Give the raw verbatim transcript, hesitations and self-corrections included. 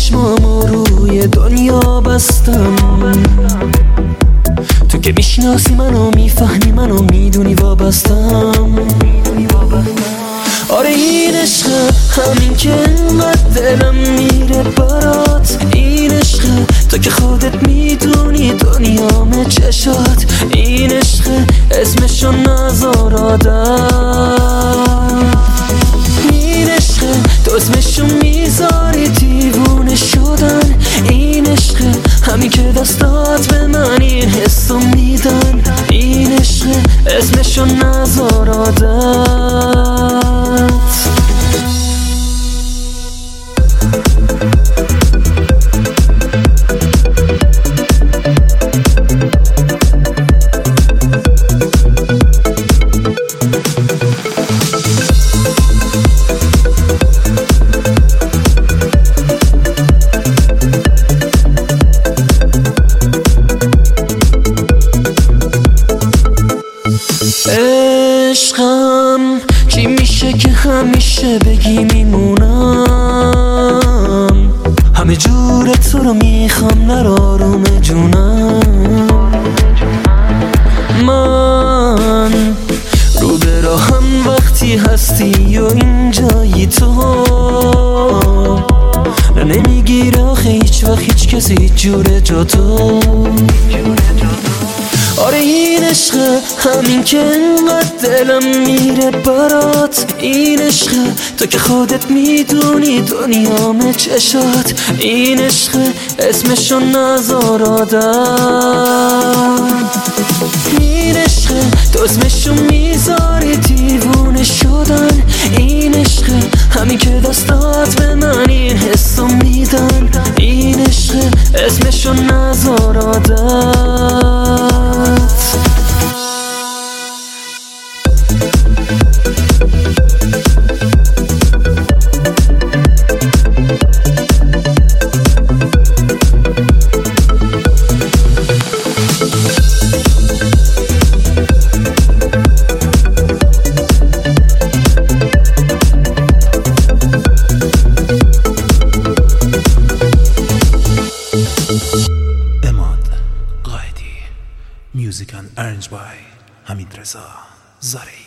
چشمامو روی دنیا بستم. تو که میشناسی منو، میفهمی منو، میدونی وابستم. آره این عشقه، همین که انقدر دلم میره برات. این عشقه، تو که خودت میدونی دنیام چشات. این عشقه، اسمشو نذار عادت. این عشقه، تو اسمشو میذاری دیوونه شدن. این عشقه، همین که دستات به من این حسو میدن. این عشقه، اسمشو نذار عادت. عشقم چی میشه که همیشه بگی میمونم. همه جور تو رو میخوام در آروم جونم. من رو به راهم وقتی هستی و اینجایی تو نمیگیره آخه هیچ وقت هیچ کسی هیچ جور جا تو. آره این عشقه، همین که انقدر دلم میره برات. این عشقه، تو که خودت میدونی دنیام چشات. این عشقه، اسمشو نذار عادت. این عشقه، تو اسمشو میذاری دیوونه شدن. این عشقه، همین که دستات به من این حسو میدن. این عشقه، اسمشو نذار عادت. Music and arranged by Hamid Reza Zarei.